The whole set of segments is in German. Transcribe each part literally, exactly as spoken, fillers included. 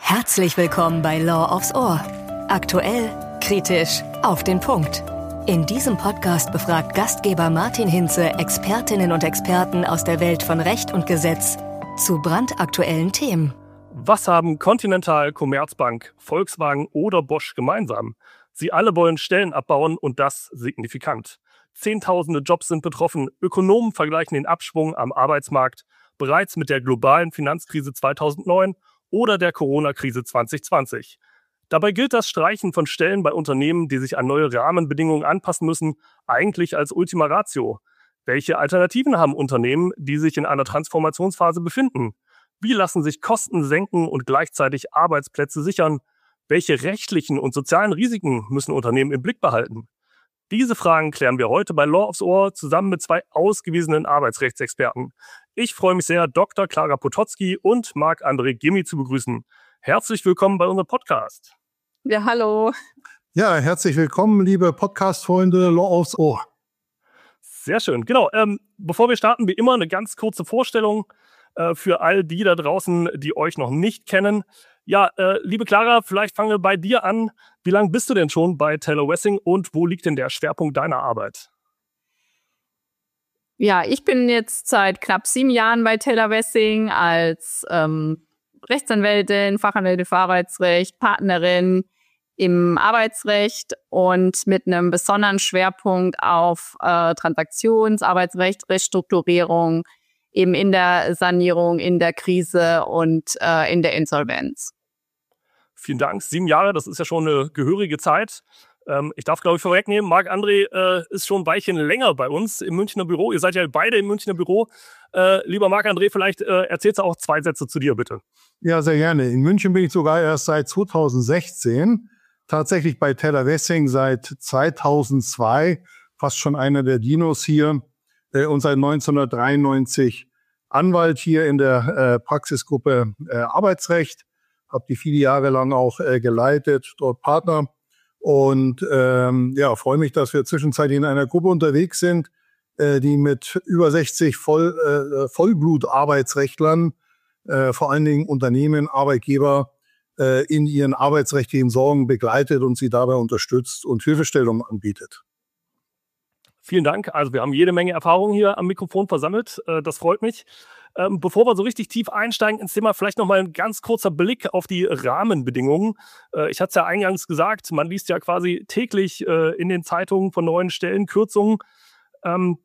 Herzlich willkommen bei Law aufs Ohr. Aktuell, kritisch, auf den Punkt. In diesem Podcast befragt Gastgeber Martin Hinze Expertinnen und Experten aus der Welt von Recht und Gesetz zu brandaktuellen Themen. Was haben Continental, Commerzbank, Volkswagen oder Bosch gemeinsam? Sie alle wollen Stellen abbauen und das signifikant. Zehntausende Jobs sind betroffen. Ökonomen vergleichen den Abschwung am Arbeitsmarkt bereits mit der globalen Finanzkrise zweitausendneun oder der Corona-Krise zwanzig zwanzig. Dabei gilt das Streichen von Stellen bei Unternehmen, die sich an neue Rahmenbedingungen anpassen müssen, eigentlich als Ultima Ratio. Welche Alternativen haben Unternehmen, die sich in einer Transformationsphase befinden? Wie lassen sich Kosten senken und gleichzeitig Arbeitsplätze sichern? Welche rechtlichen und sozialen Risiken müssen Unternehmen im Blick behalten? Diese Fragen klären wir heute bei Law aufs Ohr zusammen mit zwei ausgewiesenen Arbeitsrechtsexperten. Ich freue mich sehr, Doktor Clara Potocki und Marc-André Gimmi zu begrüßen. Herzlich willkommen bei unserem Podcast. Ja, hallo. Ja, herzlich willkommen, liebe Podcast-Freunde, Law aufs Ohr. Sehr schön. Genau, ähm, bevor wir starten, wie immer eine ganz kurze Vorstellung äh, für all die da draußen, die euch noch nicht kennen. Ja, äh, liebe Clara, vielleicht fangen wir bei dir an. Wie lange bist du denn schon bei Taylor Wessing und wo liegt denn der Schwerpunkt deiner Arbeit? Ja, ich bin jetzt seit knapp sieben Jahren bei Taylor Wessing als ähm, Rechtsanwältin, Fachanwältin für Arbeitsrecht, Partnerin im Arbeitsrecht und mit einem besonderen Schwerpunkt auf äh, Transaktionsarbeitsrecht, Restrukturierung, eben in der Sanierung, in der Krise und äh, in der Insolvenz. Vielen Dank. Sieben Jahre, das ist ja schon eine gehörige Zeit. Ähm, ich darf, glaube ich, vorwegnehmen, Marc-André äh, ist schon ein Weilchen länger bei uns im Münchner Büro. Ihr seid ja beide im Münchner Büro. Äh, lieber Marc-André, vielleicht äh, erzählst du auch zwei Sätze zu dir, bitte. Ja, sehr gerne. In München bin ich sogar erst seit zweitausendsechzehn. Tatsächlich bei Taylor Wessing seit zweitausendzwei. Fast schon einer der Dinos hier. Äh, und seit neunzehnhundertdreiundneunzig Anwalt hier in der äh, Praxisgruppe äh, Arbeitsrecht. Habe die viele Jahre lang auch äh, geleitet, dort Partner. Und ähm, ja, freue mich, dass wir zwischenzeitlich in einer Gruppe unterwegs sind, äh, die mit über sechzig Voll, äh, Vollblut-Arbeitsrechtlern, äh, vor allen Dingen Unternehmen, Arbeitgeber, äh, in ihren arbeitsrechtlichen Sorgen begleitet und sie dabei unterstützt und Hilfestellung anbietet. Vielen Dank. Also wir haben jede Menge Erfahrung hier am Mikrofon versammelt. Äh, das freut mich. Ähm, bevor wir so richtig tief einsteigen ins Thema, vielleicht noch mal ein ganz kurzer Blick auf die Rahmenbedingungen. Äh, ich hatte es ja eingangs gesagt, man liest ja quasi täglich äh, in den Zeitungen von neuen Stellenkürzungen. Ähm,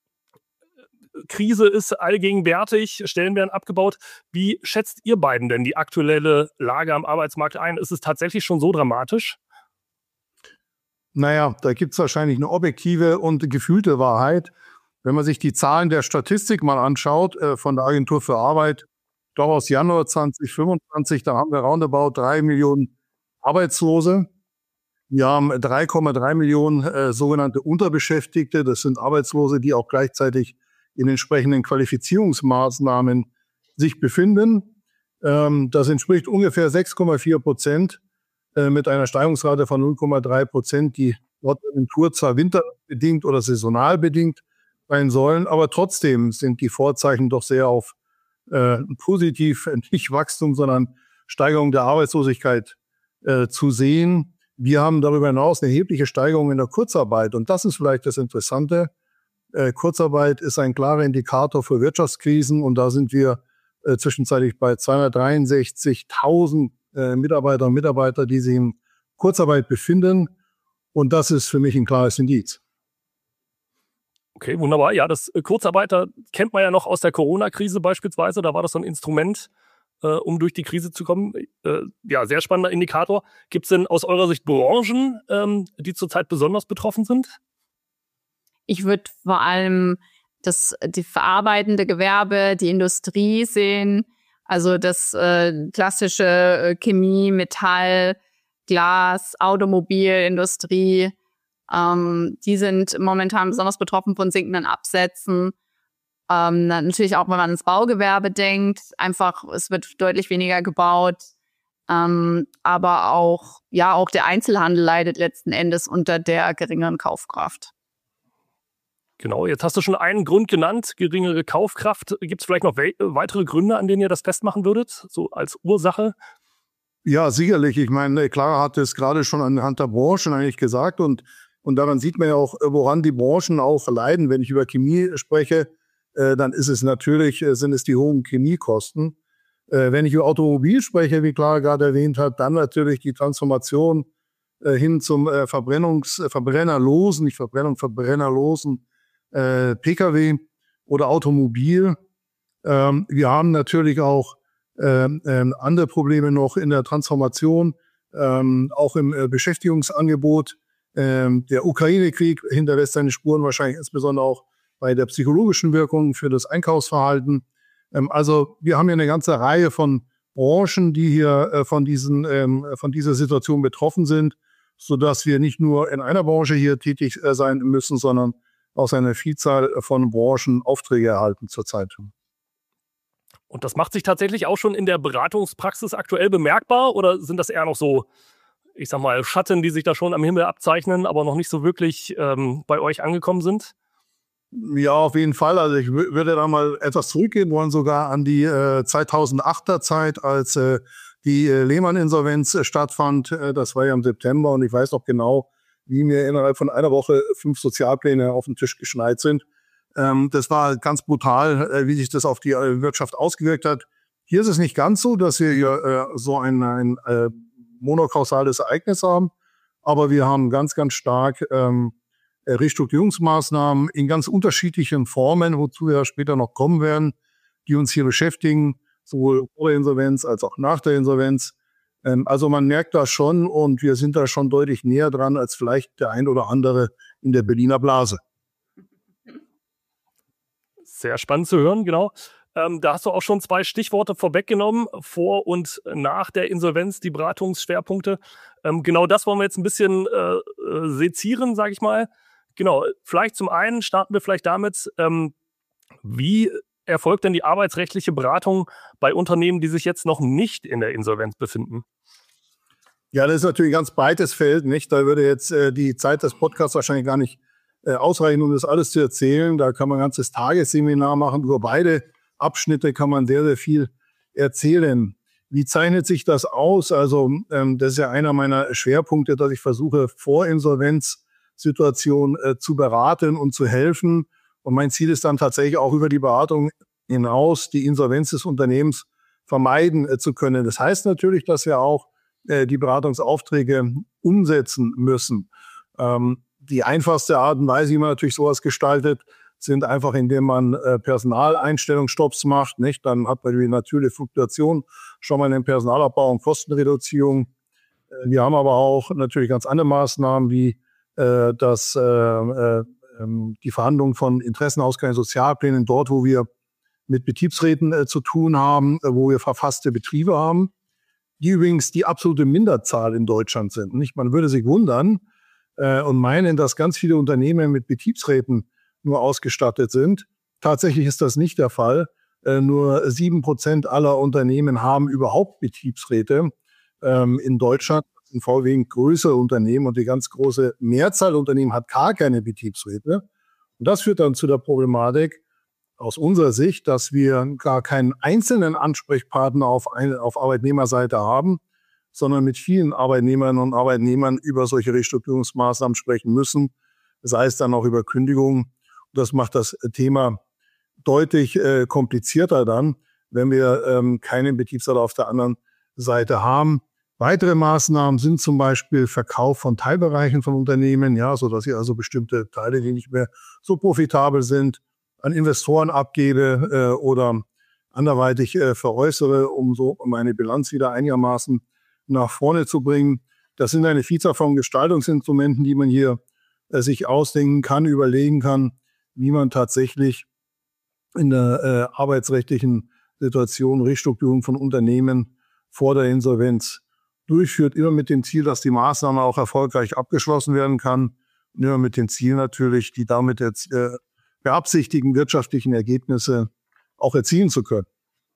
Krise ist allgegenwärtig, Stellen werden abgebaut. Wie schätzt ihr beiden denn die aktuelle Lage am Arbeitsmarkt ein? Ist es tatsächlich schon so dramatisch? Naja, da gibt es wahrscheinlich eine objektive und gefühlte Wahrheit. Wenn man sich die Zahlen der Statistik mal anschaut, äh, von der Agentur für Arbeit, doch aus Januar zweitausendfünfundzwanzig, da haben wir roundabout drei Millionen Arbeitslose. Wir haben drei Komma drei Millionen äh, sogenannte Unterbeschäftigte. Das sind Arbeitslose, die auch gleichzeitig in entsprechenden Qualifizierungsmaßnahmen sich befinden. Ähm, das entspricht ungefähr sechs Komma vier Prozent äh, mit einer Steigungsrate von null Komma drei Prozent, die dort Agentur zwar winterbedingt oder saisonal bedingt sein sollen, aber trotzdem sind die Vorzeichen doch sehr auf äh, positiv, nicht Wachstum, sondern Steigerung der Arbeitslosigkeit äh, zu sehen. Wir haben darüber hinaus eine erhebliche Steigerung in der Kurzarbeit und das ist vielleicht das Interessante. Äh, Kurzarbeit ist ein klarer Indikator für Wirtschaftskrisen und da sind wir äh, zwischenzeitlich bei zweihundertdreiundsechzigtausend äh, Mitarbeiter und Mitarbeiter, die sich in Kurzarbeit befinden und das ist für mich ein klares Indiz. Okay, wunderbar. Ja, das Kurzarbeiter kennt man ja noch aus der Corona-Krise beispielsweise. Da war das so ein Instrument, äh, um durch die Krise zu kommen. Äh, ja, sehr spannender Indikator. Gibt es denn aus eurer Sicht Branchen, ähm, die zurzeit besonders betroffen sind? Ich würde vor allem das die verarbeitende Gewerbe, die Industrie sehen. Also das äh, klassische äh, Chemie, Metall, Glas, Automobilindustrie. Ähm, die sind momentan besonders betroffen von sinkenden Absätzen. Ähm, natürlich auch, wenn man ins Baugewerbe denkt, einfach, es wird deutlich weniger gebaut. Ähm, aber auch, ja, auch der Einzelhandel leidet letzten Endes unter der geringeren Kaufkraft. Genau, jetzt hast du schon einen Grund genannt, geringere Kaufkraft. Gibt es vielleicht noch we- weitere Gründe, an denen ihr das festmachen würdet, so als Ursache? Ja, sicherlich. Ich meine, Clara hat es gerade schon anhand der Branchen eigentlich gesagt und, und daran sieht man ja auch, woran die Branchen auch leiden. Wenn ich über Chemie spreche, äh, dann ist es natürlich, äh, sind es die hohen Chemiekosten. Äh, wenn ich über Automobil spreche, wie Clara gerade erwähnt hat, dann natürlich die Transformation äh, hin zum äh, Verbrennungs-, äh, verbrennerlosen, nicht Verbrennung, verbrennerlosen äh, P K W oder Automobil. Ähm, wir haben natürlich auch Ähm, ähm, andere Probleme noch in der Transformation, ähm, auch im äh, Beschäftigungsangebot. Ähm, der Ukraine-Krieg hinterlässt seine Spuren wahrscheinlich insbesondere auch bei der psychologischen Wirkung für das Einkaufsverhalten. Ähm, also wir haben hier eine ganze Reihe von Branchen, die hier äh, von diesen ähm, von dieser Situation betroffen sind, sodass wir nicht nur in einer Branche hier tätig äh, sein müssen, sondern aus einer Vielzahl von Branchen Aufträge erhalten zurzeit. Und das macht sich tatsächlich auch schon in der Beratungspraxis aktuell bemerkbar oder sind das eher noch so, ich sag mal, Schatten, die sich da schon am Himmel abzeichnen, aber noch nicht so wirklich ähm, bei euch angekommen sind? Ja, auf jeden Fall. Also ich w- würde da mal etwas zurückgehen wollen, sogar an die äh, zweitausendachter Zeit, als äh, die äh, Lehmann-Insolvenz äh, stattfand. Äh, das war ja im September und ich weiß noch genau, wie mir innerhalb von einer Woche fünf Sozialpläne auf den Tisch geschneit sind. Ähm, das war ganz brutal, äh, wie sich das auf die äh, Wirtschaft ausgewirkt hat. Hier ist es nicht ganz so, dass wir hier äh, so ein, ein äh, monokausales Ereignis haben, aber wir haben ganz, ganz stark ähm, Restrukturierungsmaßnahmen in ganz unterschiedlichen Formen, wozu wir später noch kommen werden, die uns hier beschäftigen, sowohl vor der Insolvenz als auch nach der Insolvenz. Ähm, also man merkt das schon und wir sind da schon deutlich näher dran als vielleicht der ein oder andere in der Berliner Blase. Sehr spannend zu hören, genau. Ähm, da hast du auch schon zwei Stichworte vorweggenommen, vor und nach der Insolvenz, die Beratungsschwerpunkte. Ähm, genau das wollen wir jetzt ein bisschen äh, sezieren, sage ich mal. Genau, vielleicht zum einen starten wir vielleicht damit, ähm, wie erfolgt denn die arbeitsrechtliche Beratung bei Unternehmen, die sich jetzt noch nicht in der Insolvenz befinden? Ja, das ist natürlich ein ganz breites Feld, nicht? Da würde jetzt äh, die Zeit des Podcasts wahrscheinlich gar nicht äh, ausreichen, um das alles zu erzählen. Da kann man ein ganzes Tagesseminar machen. Über beide Abschnitte kann man sehr, sehr viel erzählen. Wie zeichnet sich das aus? Also ähm, das ist ja einer meiner Schwerpunkte, dass ich versuche, vor Insolvenzsituationen äh, zu beraten und zu helfen. Und mein Ziel ist dann tatsächlich auch über die Beratung hinaus, die Insolvenz des Unternehmens vermeiden äh, zu können. Das heißt natürlich, dass wir auch äh, die Beratungsaufträge umsetzen müssen. Ähm, die einfachste Art und Weise, wie man natürlich sowas gestaltet, sind einfach, indem man äh, Personaleinstellungsstopps macht. Nicht? Dann hat man die natürliche Fluktuation schon mal einen Personalabbau und Kostenreduzierung. Äh, wir haben aber auch natürlich ganz andere Maßnahmen wie äh, das, äh, äh, die Verhandlung von Interessenausgleich Sozialplänen dort, wo wir mit Betriebsräten äh, zu tun haben, äh, wo wir verfasste Betriebe haben, die übrigens die absolute Minderzahl in Deutschland sind. Nicht? Man würde sich wundern äh, und meinen, dass ganz viele Unternehmen mit Betriebsräten nur ausgestattet sind. Tatsächlich ist das nicht der Fall. Äh, nur sieben Prozent aller Unternehmen haben überhaupt Betriebsräte ähm, in Deutschland. Das sind vorwiegend größere Unternehmen und die ganz große Mehrzahl der Unternehmen hat gar keine Betriebsräte. Und das führt dann zu der Problematik aus unserer Sicht, dass wir gar keinen einzelnen Ansprechpartner auf, eine, auf Arbeitnehmerseite haben, sondern mit vielen Arbeitnehmerinnen und Arbeitnehmern über solche Restrukturierungsmaßnahmen sprechen müssen, sei es dann auch über Kündigungen. Das macht das Thema deutlich äh, komplizierter dann, wenn wir ähm, keinen Betriebsrat auf der anderen Seite haben. Weitere Maßnahmen sind zum Beispiel Verkauf von Teilbereichen von Unternehmen, ja, so dass ich also bestimmte Teile, die nicht mehr so profitabel sind, an Investoren abgebe äh, oder anderweitig äh, veräußere, um so meine Bilanz wieder einigermaßen nach vorne zu bringen. Das sind eine Vielzahl von Gestaltungsinstrumenten, die man hier äh, sich ausdenken kann, überlegen kann, wie man tatsächlich in der äh, arbeitsrechtlichen Situation Restrukturierung von Unternehmen vor der Insolvenz durchführt, immer mit dem Ziel, dass die Maßnahme auch erfolgreich abgeschlossen werden kann, und immer mit dem Ziel natürlich, die damit jetzt äh, beabsichtigten wirtschaftlichen Ergebnisse auch erzielen zu können.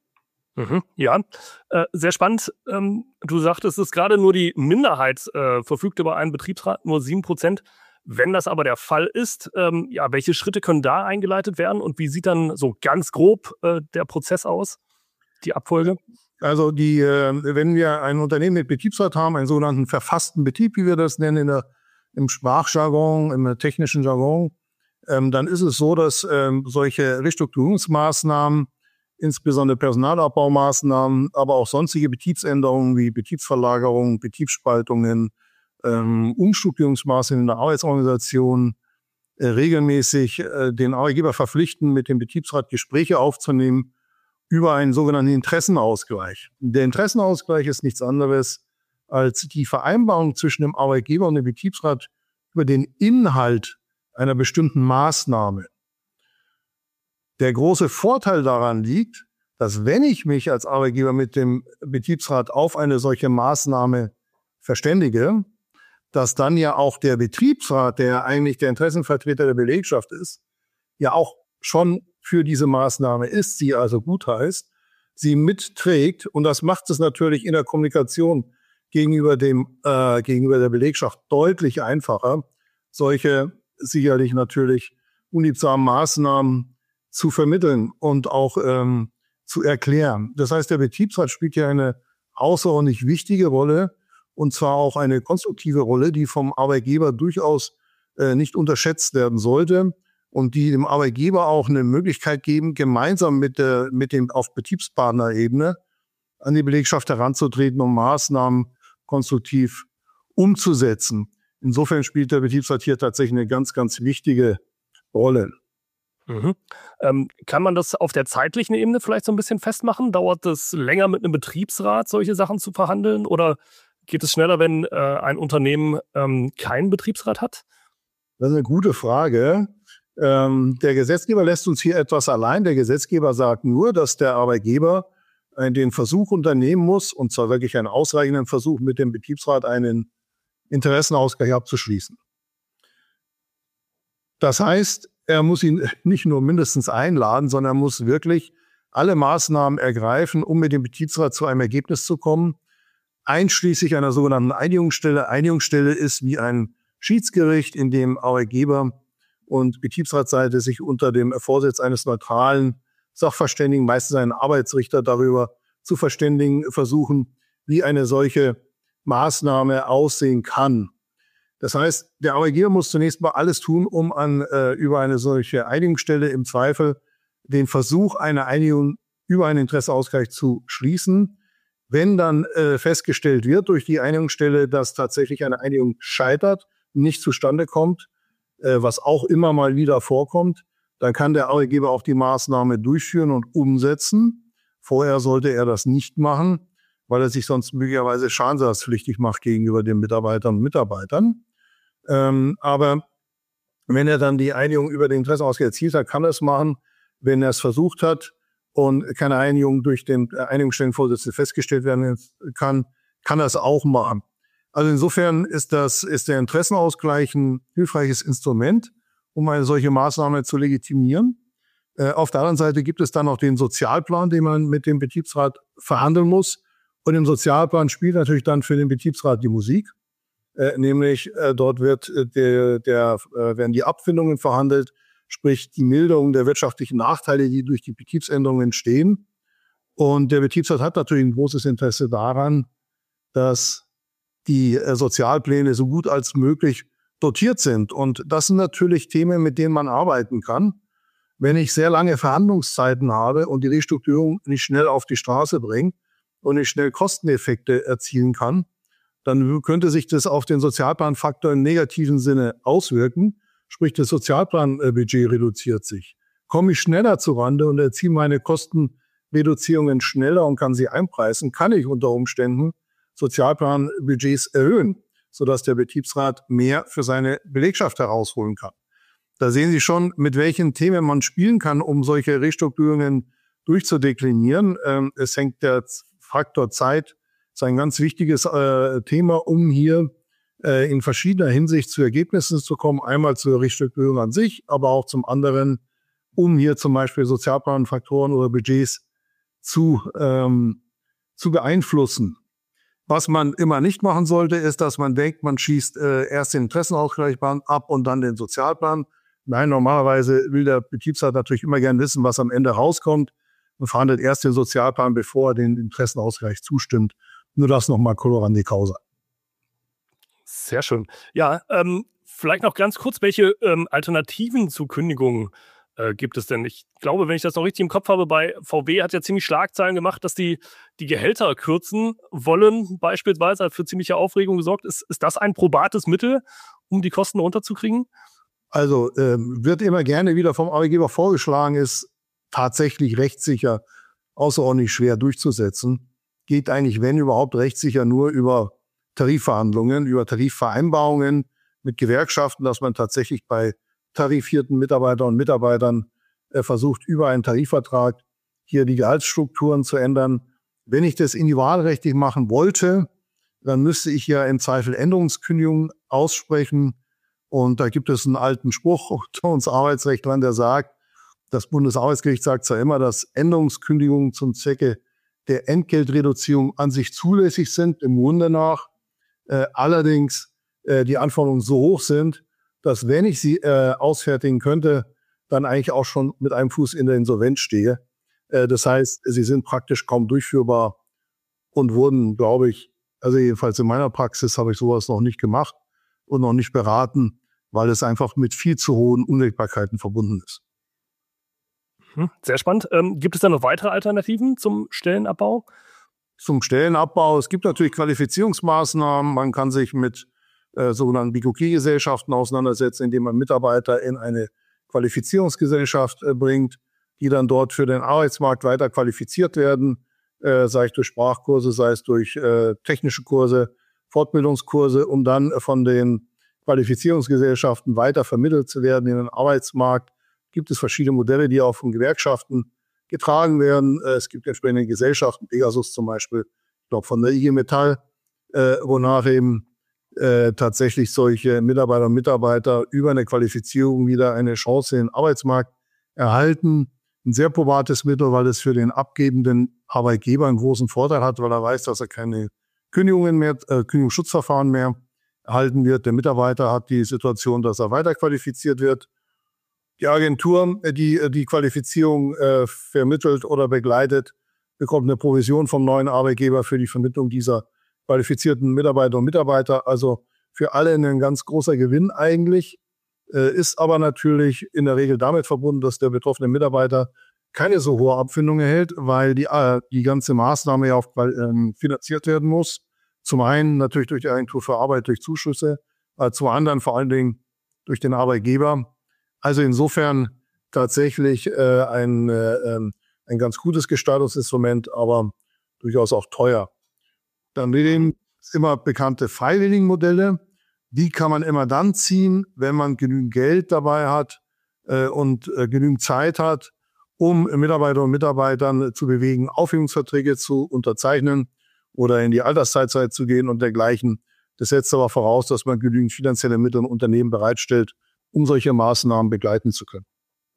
Mhm, ja, äh, sehr spannend. Ähm, du sagtest, es ist gerade nur die Minderheit äh, verfügt über einen Betriebsrat, nur sieben Prozent. Wenn das aber der Fall ist, ähm, ja, welche Schritte können da eingeleitet werden und wie sieht dann so ganz grob äh, der Prozess aus, die Abfolge? Also die, wenn wir ein Unternehmen mit Betriebsrat haben, einen sogenannten verfassten Betrieb, wie wir das nennen in der, im Sprachjargon, im technischen Jargon, ähm, dann ist es so, dass ähm, solche Restrukturierungsmaßnahmen, insbesondere Personalabbaumaßnahmen, aber auch sonstige Betriebsänderungen wie Betriebsverlagerungen, Betriebsspaltungen, ähm, Umstrukturierungsmaßnahmen in der Arbeitsorganisation, äh, regelmäßig äh, den Arbeitgeber verpflichten, mit dem Betriebsrat Gespräche aufzunehmen über einen sogenannten Interessenausgleich. Der Interessenausgleich ist nichts anderes als die Vereinbarung zwischen dem Arbeitgeber und dem Betriebsrat über den Inhalt einer bestimmten Maßnahme. Der große Vorteil daran liegt, dass wenn ich mich als Arbeitgeber mit dem Betriebsrat auf eine solche Maßnahme verständige, dass dann ja auch der Betriebsrat, der eigentlich der Interessenvertreter der Belegschaft ist, ja auch schon für diese Maßnahme ist, sie also gut heißt, sie mitträgt. Und das macht es natürlich in der Kommunikation gegenüber dem äh, gegenüber der Belegschaft deutlich einfacher, solche sicherlich natürlich unliebsamen Maßnahmen zu vermitteln und auch ähm, zu erklären. Das heißt, der Betriebsrat spielt ja eine außerordentlich wichtige Rolle, und zwar auch eine konstruktive Rolle, die vom Arbeitgeber durchaus äh, nicht unterschätzt werden sollte und die dem Arbeitgeber auch eine Möglichkeit geben, gemeinsam mit der mit dem auf Betriebspartnerebene an die Belegschaft heranzutreten, um Maßnahmen konstruktiv umzusetzen. Insofern spielt der Betriebsrat hier tatsächlich eine ganz, ganz wichtige Rolle. Mhm. Ähm, kann man das auf der zeitlichen Ebene vielleicht so ein bisschen festmachen? Dauert es länger mit einem Betriebsrat, solche Sachen zu verhandeln? Oder geht es schneller, wenn äh, ein Unternehmen ähm, keinen Betriebsrat hat? Das ist eine gute Frage. Ähm, der Gesetzgeber lässt uns hier etwas allein. Der Gesetzgeber sagt nur, dass der Arbeitgeber äh, den Versuch unternehmen muss, und zwar wirklich einen ausreichenden Versuch, mit dem Betriebsrat einen Interessenausgleich abzuschließen. Das heißt, er muss ihn nicht nur mindestens einladen, sondern er muss wirklich alle Maßnahmen ergreifen, um mit dem Betriebsrat zu einem Ergebnis zu kommen, einschließlich einer sogenannten Einigungsstelle. Einigungsstelle ist wie ein Schiedsgericht, in dem Arbeitgeber und Betriebsratsseite sich unter dem Vorsitz eines neutralen Sachverständigen, meistens einen Arbeitsrichter, darüber zu verständigen versuchen, wie eine solche Maßnahme aussehen kann. Das heißt, der Arbeitgeber muss zunächst mal alles tun, um an äh, über eine solche Einigungsstelle im Zweifel den Versuch einer Einigung über einen Interesseausgleich zu schließen. Wenn dann äh, festgestellt wird durch die Einigungsstelle, dass tatsächlich eine Einigung scheitert, nicht zustande kommt, äh, was auch immer mal wieder vorkommt, dann kann der Arbeitgeber auch die Maßnahme durchführen und umsetzen. Vorher sollte er das nicht machen, weil er sich sonst möglicherweise schadensersatzpflichtig macht gegenüber den Mitarbeitern und Mitarbeitern. Ähm, aber wenn er dann die Einigung über den Interessenausgleich erzielt hat, kann er es machen. Wenn er es versucht hat und keine Einigung durch den Einigungsstellenvorsitzenden festgestellt werden kann, kann er es auch machen. Also insofern ist das, ist der Interessenausgleich ein hilfreiches Instrument, um eine solche Maßnahme zu legitimieren. Äh, auf der anderen Seite gibt es dann noch den Sozialplan, den man mit dem Betriebsrat verhandeln muss. Und im Sozialplan spielt natürlich dann für den Betriebsrat die Musik. Äh, nämlich äh, dort wird äh, der, der, äh, werden die Abfindungen verhandelt, sprich die Milderung der wirtschaftlichen Nachteile, die durch die Betriebsänderungen entstehen. Und der Betriebsrat hat natürlich ein großes Interesse daran, dass die äh, Sozialpläne so gut als möglich dotiert sind. Und das sind natürlich Themen, mit denen man arbeiten kann. Wenn ich sehr lange Verhandlungszeiten habe und die Restrukturierung nicht schnell auf die Straße bringe und ich schnell Kosteneffekte erzielen kann, dann könnte sich das auf den Sozialplanfaktor im negativen Sinne auswirken. Sprich, das Sozialplanbudget reduziert sich. Komme ich schneller zurande und erziele meine Kostenreduzierungen schneller und kann sie einpreisen, kann ich unter Umständen Sozialplanbudgets erhöhen, sodass der Betriebsrat mehr für seine Belegschaft herausholen kann. Da sehen Sie schon, mit welchen Themen man spielen kann, um solche Restrukturierungen durchzudeklinieren. Es hängt der Faktor Zeit, ist ein ganz wichtiges äh, Thema, um hier äh, in verschiedener Hinsicht zu Ergebnissen zu kommen. Einmal zur Restrukturierung an sich, aber auch zum anderen, um hier zum Beispiel Sozialplanfaktoren oder Budgets zu, ähm, zu beeinflussen. Was man immer nicht machen sollte, ist, dass man denkt, man schießt äh, erst den Interessenausgleichsplan ab und dann den Sozialplan. Nein, normalerweise will der Betriebsrat natürlich immer gern wissen, was am Ende rauskommt. und verhandelt erst den Sozialplan, bevor er den Interessenausgleich zustimmt. Nur das nochmal colorandi causa. Sehr schön. Ja, ähm, vielleicht noch ganz kurz, welche ähm, Alternativen zu Kündigungen äh, gibt es denn? Ich glaube, wenn ich das noch richtig im Kopf habe, bei V W hat ja ziemlich Schlagzeilen gemacht, dass die die Gehälter kürzen wollen, beispielsweise, hat für ziemliche Aufregung gesorgt. Ist, ist das ein probates Mittel, um die Kosten runterzukriegen? Also ähm, wird immer gerne wieder vom Arbeitgeber vorgeschlagen, ist tatsächlich rechtssicher außerordentlich schwer durchzusetzen. Geht eigentlich, wenn überhaupt, rechtssicher nur über Tarifverhandlungen, über Tarifvereinbarungen mit Gewerkschaften, dass man tatsächlich bei tarifierten Mitarbeitern und Mitarbeitern äh, versucht, über einen Tarifvertrag hier die Gehaltsstrukturen zu ändern. Wenn ich das individualrechtlich machen wollte, dann müsste ich ja im Zweifel Änderungskündigungen aussprechen. Und da gibt es einen alten Spruch unter uns Arbeitsrechtlern, der sagt, das Bundesarbeitsgericht sagt zwar immer, dass Änderungskündigungen zum Zwecke der Entgeltreduzierung an sich zulässig sind, im Grunde nach, äh, allerdings äh, die Anforderungen so hoch sind, dass wenn ich sie äh, ausfertigen könnte, dann eigentlich auch schon mit einem Fuß in der Insolvenz stehe. Äh, das heißt, sie sind praktisch kaum durchführbar und wurden, glaube ich, also jedenfalls in meiner Praxis habe ich sowas noch nicht gemacht und noch nicht beraten, weil es einfach mit viel zu hohen Unwägbarkeiten verbunden ist. Sehr spannend. Ähm, gibt es da noch weitere Alternativen zum Stellenabbau? Zum Stellenabbau, es gibt natürlich Qualifizierungsmaßnahmen. Man kann sich mit äh, sogenannten B Q G-Gesellschaften auseinandersetzen, indem man Mitarbeiter in eine Qualifizierungsgesellschaft äh, bringt, die dann dort für den Arbeitsmarkt weiter qualifiziert werden, äh, sei es durch Sprachkurse, sei es durch äh, technische Kurse, Fortbildungskurse, um dann von den Qualifizierungsgesellschaften weiter vermittelt zu werden in den Arbeitsmarkt. Gibt es verschiedene Modelle, die auch von Gewerkschaften getragen werden. Es gibt entsprechende Gesellschaften, Pegasus zum Beispiel, ich glaube von der I G Metall, äh, wonach eben äh, tatsächlich solche Mitarbeiter und Mitarbeiter über eine Qualifizierung wieder eine Chance in den Arbeitsmarkt erhalten. Ein sehr probates Mittel, weil es für den abgebenden Arbeitgeber einen großen Vorteil hat, weil er weiß, dass er keine Kündigungen mehr, äh, Kündigungsschutzverfahren mehr erhalten wird. Der Mitarbeiter hat die Situation, dass er weiterqualifiziert wird. Die Agentur, die die Qualifizierung äh, vermittelt oder begleitet, bekommt eine Provision vom neuen Arbeitgeber für die Vermittlung dieser qualifizierten Mitarbeiter und Mitarbeiter. Also für alle ein ganz großer Gewinn eigentlich, äh, ist aber natürlich in der Regel damit verbunden, dass der betroffene Mitarbeiter keine so hohe Abfindung erhält, weil die, äh, die ganze Maßnahme ja auch äh, finanziert werden muss. Zum einen natürlich durch die Agentur für Arbeit, durch Zuschüsse, äh, zum anderen vor allen Dingen durch den Arbeitgeber. Also insofern tatsächlich äh, ein, äh, ein ganz gutes Gestaltungsinstrument, aber durchaus auch teuer. Dann reden immer bekannte Freiwilligenmodelle. Die kann man immer dann ziehen, wenn man genügend Geld dabei hat äh, und äh, genügend Zeit hat, um Mitarbeiter und Mitarbeitern zu bewegen, Aufhebungsverträge zu unterzeichnen oder in die Altersteilzeit zu gehen und dergleichen. Das setzt aber voraus, dass man genügend finanzielle Mittel im Unternehmen bereitstellt, um solche Maßnahmen begleiten zu können.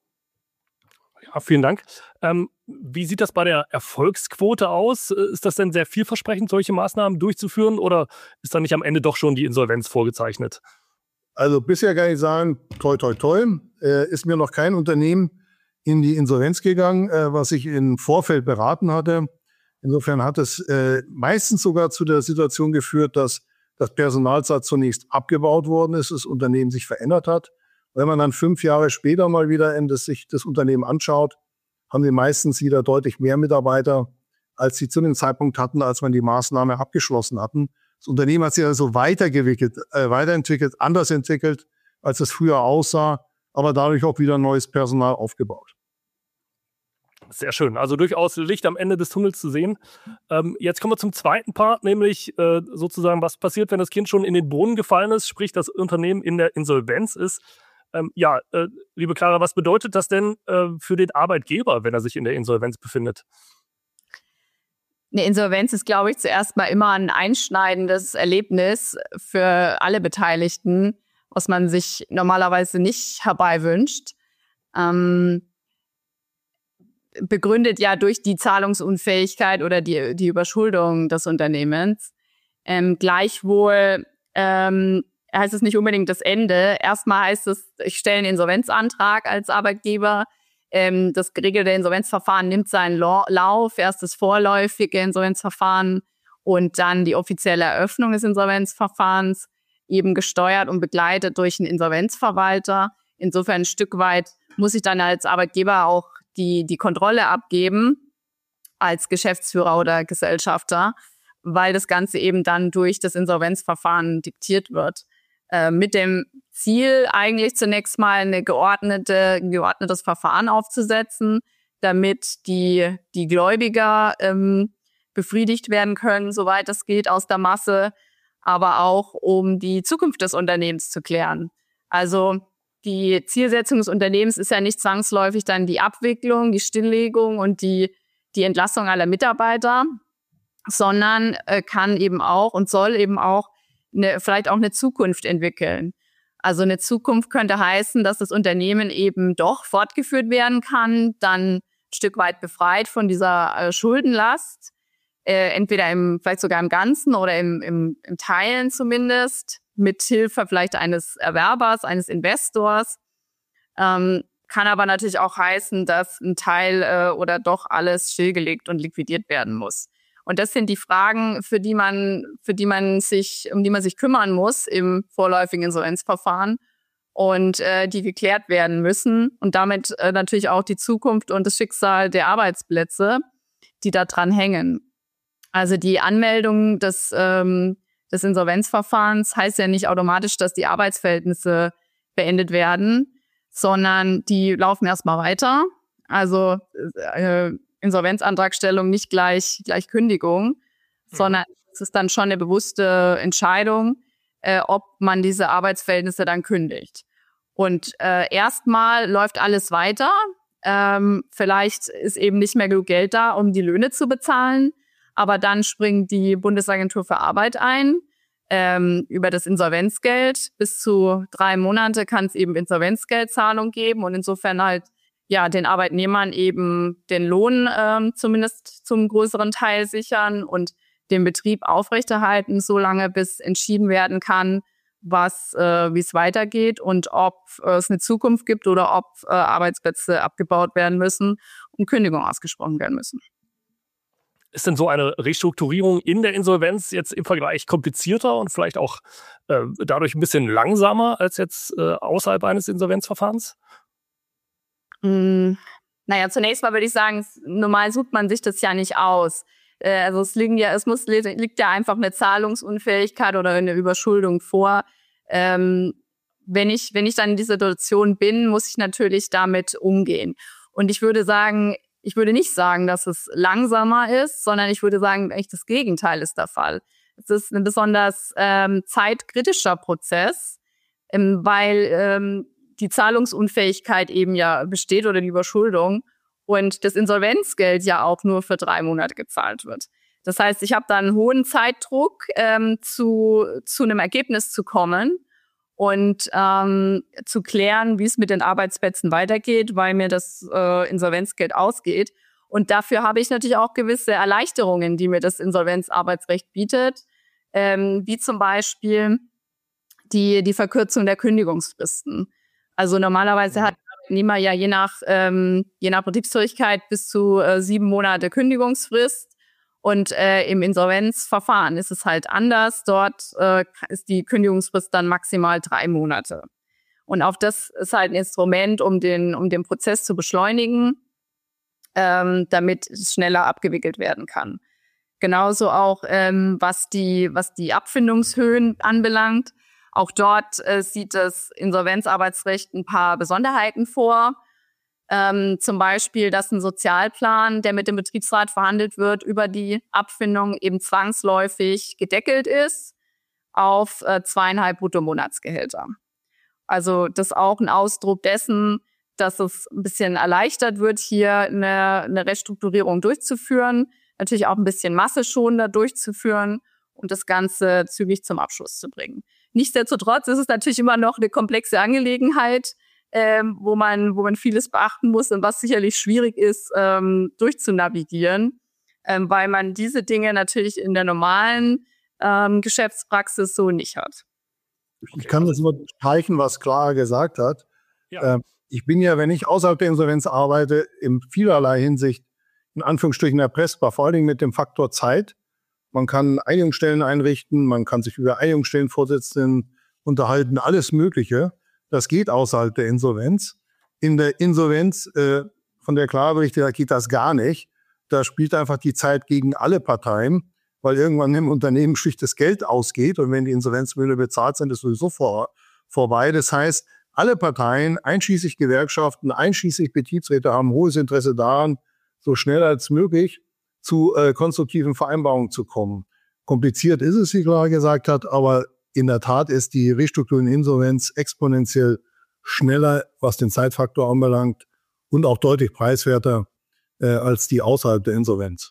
Ja, vielen Dank. Ähm, wie sieht das bei der Erfolgsquote aus? Ist das denn sehr vielversprechend, solche Maßnahmen durchzuführen, oder ist da nicht am Ende doch schon die Insolvenz vorgezeichnet? Also bisher kann ich sagen, toi, toi, toi, äh, ist mir noch kein Unternehmen in die Insolvenz gegangen, äh, was ich im Vorfeld beraten hatte. Insofern hat es äh, meistens sogar zu der Situation geführt, dass das Personalsatz zunächst abgebaut worden ist, das Unternehmen sich verändert hat. Wenn man dann fünf Jahre später mal wieder in das, sich das Unternehmen anschaut, haben sie meistens wieder deutlich mehr Mitarbeiter, als sie zu dem Zeitpunkt hatten, als man die Maßnahme abgeschlossen hatten. Das Unternehmen hat sich also weitergewickelt, äh, weiterentwickelt, anders entwickelt, als es früher aussah, aber dadurch auch wieder neues Personal aufgebaut. Sehr schön. Also durchaus Licht am Ende des Tunnels zu sehen. Ähm, jetzt kommen wir zum zweiten Part, nämlich äh, sozusagen, was passiert, wenn das Kind schon in den Brunnen gefallen ist, sprich das Unternehmen in der Insolvenz ist. Ähm, ja, äh, liebe Clara, was bedeutet das denn äh, für den Arbeitgeber, wenn er sich in der Insolvenz befindet? Eine Insolvenz ist, glaube ich, zuerst mal immer ein einschneidendes Erlebnis für alle Beteiligten, was man sich normalerweise nicht herbeiwünscht. Ähm, begründet ja durch die Zahlungsunfähigkeit oder die, die Überschuldung des Unternehmens. Ähm, gleichwohl ähm, heißt es nicht unbedingt das Ende. Erstmal heißt es, ich stelle einen Insolvenzantrag als Arbeitgeber. Ähm, das geregelte Insolvenzverfahren nimmt seinen Lau- Lauf, erst das vorläufige Insolvenzverfahren und dann die offizielle Eröffnung des Insolvenzverfahrens, eben gesteuert und begleitet durch einen Insolvenzverwalter. Insofern ein Stück weit muss ich dann als Arbeitgeber auch die, die Kontrolle abgeben als Geschäftsführer oder Gesellschafter, weil das Ganze eben dann durch das Insolvenzverfahren diktiert wird. Äh, mit dem Ziel eigentlich zunächst mal eine geordnete, ein geordnetes Verfahren aufzusetzen, damit die, die Gläubiger ähm, befriedigt werden können, soweit es geht, aus der Masse, aber auch um die Zukunft des Unternehmens zu klären. Also die Zielsetzung des Unternehmens ist ja nicht zwangsläufig dann die Abwicklung, die Stilllegung und die, die Entlassung aller Mitarbeiter, sondern äh, kann eben auch und soll eben auch eine, vielleicht auch eine Zukunft entwickeln. Also eine Zukunft könnte heißen, dass das Unternehmen eben doch fortgeführt werden kann, dann ein Stück weit befreit von dieser äh, Schuldenlast, äh, entweder im, vielleicht sogar im Ganzen oder im, im, im Teilen zumindest, mit Hilfe vielleicht eines Erwerbers, eines Investors. Ähm, kann aber natürlich auch heißen, dass ein Teil äh, oder doch alles stillgelegt und liquidiert werden muss. Und das sind die Fragen, für die man, für die man sich, um die man sich kümmern muss im vorläufigen Insolvenzverfahren und äh, die geklärt werden müssen und damit äh, natürlich auch die Zukunft und das Schicksal der Arbeitsplätze, die da dran hängen. Also die Anmeldung des, ähm, des Insolvenzverfahrens heißt ja nicht automatisch, dass die Arbeitsverhältnisse beendet werden, sondern die laufen erstmal weiter. Also äh, Insolvenzantragstellung nicht gleich gleich Kündigung, mhm. sondern es ist dann schon eine bewusste Entscheidung, äh, ob man diese Arbeitsverhältnisse dann kündigt. Und äh, erstmal läuft alles weiter. Ähm, vielleicht ist eben nicht mehr genug Geld da, um die Löhne zu bezahlen, aber dann springt die Bundesagentur für Arbeit ein. Ähm, über das Insolvenzgeld. Bis zu drei Monate kann es eben Insolvenzgeldzahlung geben und insofern halt ja den Arbeitnehmern eben den Lohn ähm, zumindest zum größeren Teil sichern und den Betrieb aufrechterhalten, solange bis entschieden werden kann, was äh, wie es weitergeht und ob äh, es eine Zukunft gibt oder ob äh, Arbeitsplätze abgebaut werden müssen und Kündigungen ausgesprochen werden müssen. Ist denn so eine Restrukturierung in der Insolvenz jetzt im Vergleich komplizierter und vielleicht auch äh, dadurch ein bisschen langsamer als jetzt äh, außerhalb eines Insolvenzverfahrens? Mm, naja, zunächst mal würde ich sagen, normal sucht man sich das ja nicht aus. Äh, also es liegen ja, es muss liegt ja einfach eine Zahlungsunfähigkeit oder eine Überschuldung vor. Ähm, wenn ich wenn ich dann in dieser Situation bin, muss ich natürlich damit umgehen. Und ich würde sagen, Ich würde nicht sagen, dass es langsamer ist, sondern ich würde sagen, echt das Gegenteil ist der Fall. Es ist ein besonders ähm, zeitkritischer Prozess, ähm, weil ähm, die Zahlungsunfähigkeit eben ja besteht oder die Überschuldung und das Insolvenzgeld ja auch nur für drei Monate gezahlt wird. Das heißt, ich habe da einen hohen Zeitdruck, ähm, zu, zu einem Ergebnis zu kommen und ähm, zu klären, wie es mit den Arbeitsplätzen weitergeht, weil mir das äh, Insolvenzgeld ausgeht. Und dafür habe ich natürlich auch gewisse Erleichterungen, die mir das Insolvenzarbeitsrecht bietet, ähm, wie zum Beispiel die, die Verkürzung der Kündigungsfristen. Also normalerweise hat der Arbeitnehmer ja je nach, ähm, je nach Betriebsfähigkeit bis zu äh, sieben Monate Kündigungsfrist. Und äh, im Insolvenzverfahren ist es halt anders. Dort äh, ist die Kündigungsfrist dann maximal drei Monate. Und auch das ist halt ein Instrument, um den, um den Prozess zu beschleunigen, ähm, damit es schneller abgewickelt werden kann. Genauso auch, ähm, was die, was die Abfindungshöhen anbelangt. Auch dort äh, sieht das Insolvenzarbeitsrecht ein paar Besonderheiten vor. Ähm, zum Beispiel, dass ein Sozialplan, der mit dem Betriebsrat verhandelt wird, über die Abfindung eben zwangsläufig gedeckelt ist auf äh, zweieinhalb Bruttomonatsgehälter. Also das ist auch ein Ausdruck dessen, dass es ein bisschen erleichtert wird, hier eine, eine Restrukturierung durchzuführen, natürlich auch ein bisschen masseschonender durchzuführen und das Ganze zügig zum Abschluss zu bringen. Nichtsdestotrotz ist es natürlich immer noch eine komplexe Angelegenheit, Ähm, wo man wo man vieles beachten muss und was sicherlich schwierig ist, ähm, durchzunavigieren, ähm, weil man diese Dinge natürlich in der normalen ähm, Geschäftspraxis so nicht hat. Ich kann das nur streichen, was Clara gesagt hat. Ja. Ähm, ich bin ja, wenn ich außerhalb der Insolvenz arbeite, in vielerlei Hinsicht in Anführungsstrichen erpressbar, vor allen Dingen mit dem Faktor Zeit. Man kann Einigungsstellen einrichten, man kann sich über Einigungsstellenvorsitzenden unterhalten, alles Mögliche. Das geht außerhalb der Insolvenz. In der Insolvenz, äh, von der Clara berichtet hat, geht das gar nicht. Da spielt einfach die Zeit gegen alle Parteien, weil irgendwann im Unternehmen schlicht das Geld ausgeht und wenn die Insolvenzmühle bezahlt sind, ist sowieso vor, vorbei. Das heißt, alle Parteien, einschließlich Gewerkschaften, einschließlich Betriebsräte, haben hohes Interesse daran, so schnell als möglich zu äh, konstruktiven Vereinbarungen zu kommen. Kompliziert ist es, wie Clara gesagt hat, aber in der Tat ist die Restrukturierung in Insolvenz exponentiell schneller, was den Zeitfaktor anbelangt und auch deutlich preiswerter äh, als die außerhalb der Insolvenz.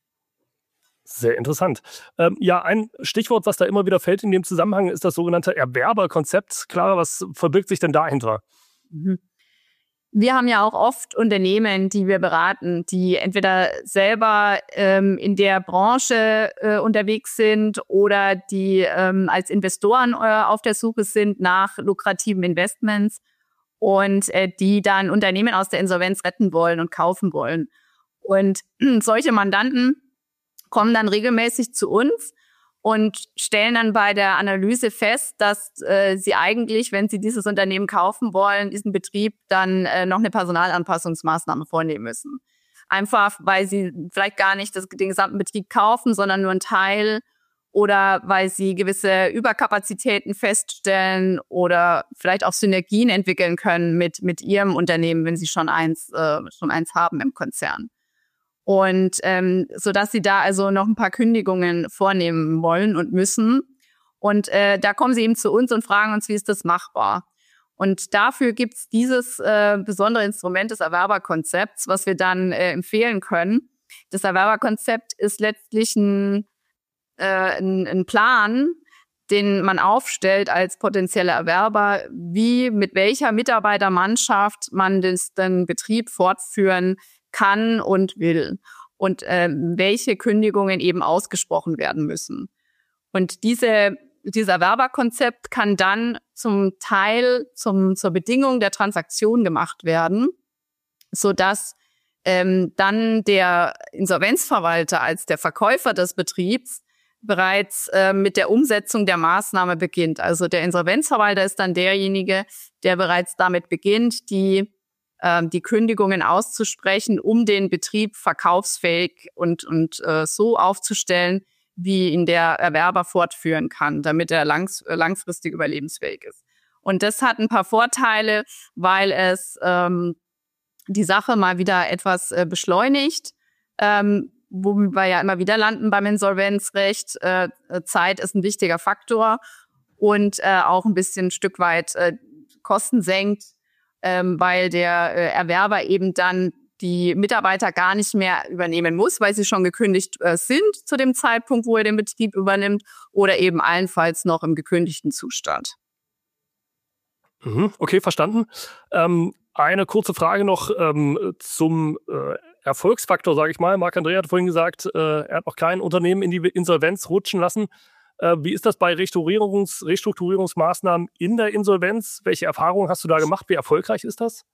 Sehr interessant. Ähm, ja, ein Stichwort, was da immer wieder fällt in dem Zusammenhang, ist das sogenannte Erwerberkonzept. Clara, was verbirgt sich denn dahinter? Mhm. Wir haben ja auch oft Unternehmen, die wir beraten, die entweder selber ähm, in der Branche äh, unterwegs sind oder die ähm, als Investoren äh, auf der Suche sind nach lukrativen Investments und äh, die dann Unternehmen aus der Insolvenz retten wollen und kaufen wollen. Und solche Mandanten kommen dann regelmäßig zu uns und stellen dann bei der Analyse fest, dass äh, sie eigentlich, wenn sie dieses Unternehmen kaufen wollen, diesen Betrieb dann äh, noch eine Personalanpassungsmaßnahme vornehmen müssen. Einfach, weil sie vielleicht gar nicht das, den gesamten Betrieb kaufen, sondern nur einen Teil oder weil sie gewisse Überkapazitäten feststellen oder vielleicht auch Synergien entwickeln können mit mit ihrem Unternehmen, wenn sie schon eins äh, schon eins haben im Konzern. Und ähm, so dass sie da also noch ein paar Kündigungen vornehmen wollen und müssen. Und äh, da kommen sie eben zu uns und fragen uns, wie ist das machbar? Und dafür gibt's dieses äh, besondere Instrument des Erwerberkonzepts, was wir dann äh, empfehlen können. Das Erwerberkonzept ist letztlich ein, äh, ein, ein Plan, den man aufstellt als potenzieller Erwerber, wie mit welcher Mitarbeitermannschaft man das, den Betrieb fortführen kann und will und äh, welche Kündigungen eben ausgesprochen werden müssen. Und diese, dieses Erwerberkonzept kann dann zum Teil zum, zur Bedingung der Transaktion gemacht werden, sodass ähm, dann der Insolvenzverwalter als der Verkäufer des Betriebs bereits äh, mit der Umsetzung der Maßnahme beginnt. Also der Insolvenzverwalter ist dann derjenige, der bereits damit beginnt, die die Kündigungen auszusprechen, um den Betrieb verkaufsfähig und, und äh, so aufzustellen, wie ihn der Erwerber fortführen kann, damit er langs- äh, langfristig überlebensfähig ist. Und das hat ein paar Vorteile, weil es ähm, die Sache mal wieder etwas äh, beschleunigt, ähm, wo wir ja immer wieder landen beim Insolvenzrecht. Äh, Zeit ist ein wichtiger Faktor und äh, auch ein bisschen ein Stück weit äh, Kosten senkt, Ähm, weil der äh, Erwerber eben dann die Mitarbeiter gar nicht mehr übernehmen muss, weil sie schon gekündigt äh, sind zu dem Zeitpunkt, wo er den Betrieb übernimmt oder eben allenfalls noch im gekündigten Zustand. Mhm, okay, verstanden. Ähm, eine kurze Frage noch ähm, zum äh, Erfolgsfaktor, sage ich mal. Marc-André hat vorhin gesagt, äh, er hat noch kein Unternehmen in die Insolvenz rutschen lassen. Wie ist das bei Restrukturierungs- Restrukturierungsmaßnahmen in der Insolvenz? Welche Erfahrungen hast du da gemacht? Wie erfolgreich ist das?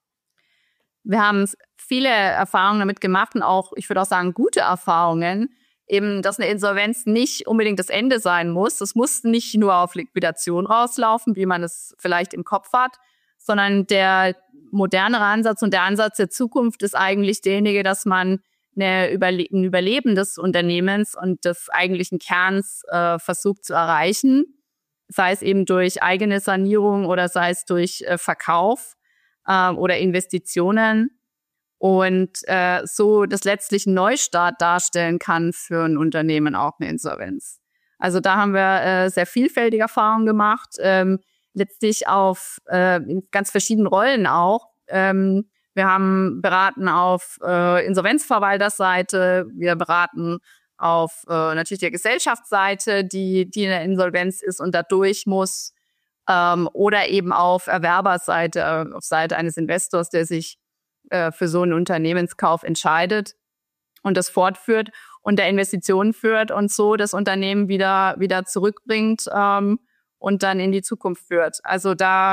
Wir haben viele Erfahrungen damit gemacht und auch, ich würde auch sagen, gute Erfahrungen. Eben, dass eine Insolvenz nicht unbedingt das Ende sein muss. Es muss nicht nur auf Liquidation rauslaufen, wie man es vielleicht im Kopf hat, sondern der modernere Ansatz und der Ansatz der Zukunft ist eigentlich derjenige, dass man eine Überle- ein Überleben des Unternehmens und des eigentlichen Kerns äh, versucht zu erreichen, sei es eben durch eigene Sanierung oder sei es durch äh, Verkauf äh, oder Investitionen und äh, so das letztlich einen Neustart darstellen kann für ein Unternehmen, auch eine Insolvenz. Also da haben wir äh, sehr vielfältige Erfahrungen gemacht, ähm, letztlich auf äh, in ganz verschiedenen Rollen auch. Ähm, Wir haben beraten auf äh, Insolvenzverwaltersseite, wir beraten auf äh, natürlich der Gesellschaftsseite, die die in der Insolvenz ist und da durch muss, ähm, oder eben auf Erwerberseite, äh, auf Seite eines Investors, der sich äh, für so einen Unternehmenskauf entscheidet und das fortführt und der Investitionen führt und so das Unternehmen wieder wieder zurückbringt ähm, und dann in die Zukunft führt. Also da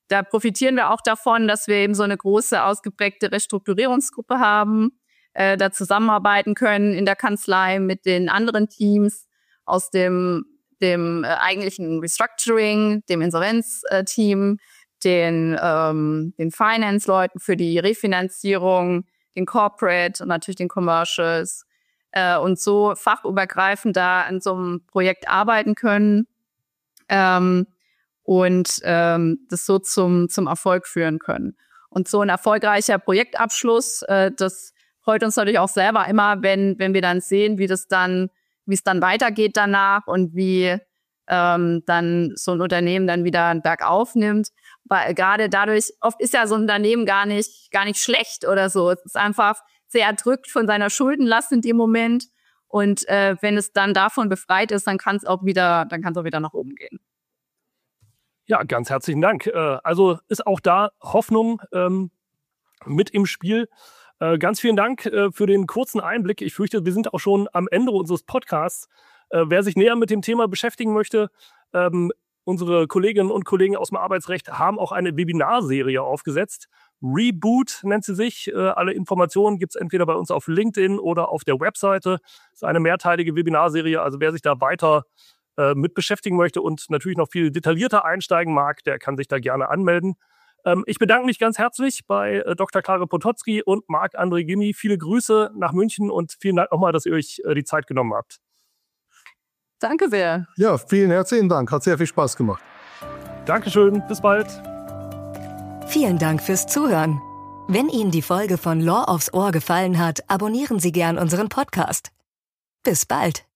da profitieren wir auch davon, dass wir eben so eine große, ausgeprägte Restrukturierungsgruppe haben, äh, da zusammenarbeiten können in der Kanzlei mit den anderen Teams aus dem, dem äh, eigentlichen Restructuring, dem Insolvenzteam, den, ähm, den Finance-Leuten für die Refinanzierung, den Corporate und natürlich den Commercials äh, und so fachübergreifend da an so einem Projekt arbeiten können ähm, und ähm, das so zum, zum Erfolg führen können. Und so ein erfolgreicher Projektabschluss, äh, das freut uns natürlich auch selber immer, wenn, wenn wir dann sehen, wie das dann, wie es dann weitergeht danach und wie ähm, dann so ein Unternehmen dann wieder einen Berg aufnimmt. Weil gerade dadurch, oft ist ja so ein Unternehmen gar nicht, gar nicht schlecht oder so. Es ist einfach sehr erdrückt von seiner Schuldenlast in dem Moment. Und äh, wenn es dann davon befreit ist, dann kann es auch wieder, dann kann es auch wieder nach oben gehen. Ja, ganz herzlichen Dank. Also ist auch da Hoffnung ähm, mit im Spiel. Äh, ganz vielen Dank äh, für den kurzen Einblick. Ich fürchte, wir sind auch schon am Ende unseres Podcasts. Äh, wer sich näher mit dem Thema beschäftigen möchte, ähm, unsere Kolleginnen und Kollegen aus dem Arbeitsrecht haben auch eine Webinarserie aufgesetzt. Reboot nennt sie sich. Äh, alle Informationen gibt es entweder bei uns auf LinkedIn oder auf der Webseite. Das ist eine mehrteilige Webinarserie. Also wer sich da weiter äh, mit beschäftigen möchte und natürlich noch viel detaillierter einsteigen mag, der kann sich da gerne anmelden. Ähm, ich bedanke mich ganz herzlich bei äh, Doktor Clara Potocki und Marc-André Gimmi. Viele Grüße nach München und vielen Dank nochmal, dass ihr euch äh, die Zeit genommen habt. Danke sehr. Ja, vielen herzlichen Dank. Hat sehr viel Spaß gemacht. Dankeschön. Bis bald. Vielen Dank fürs Zuhören. Wenn Ihnen die Folge von Law aufs Ohr gefallen hat, abonnieren Sie gern unseren Podcast. Bis bald.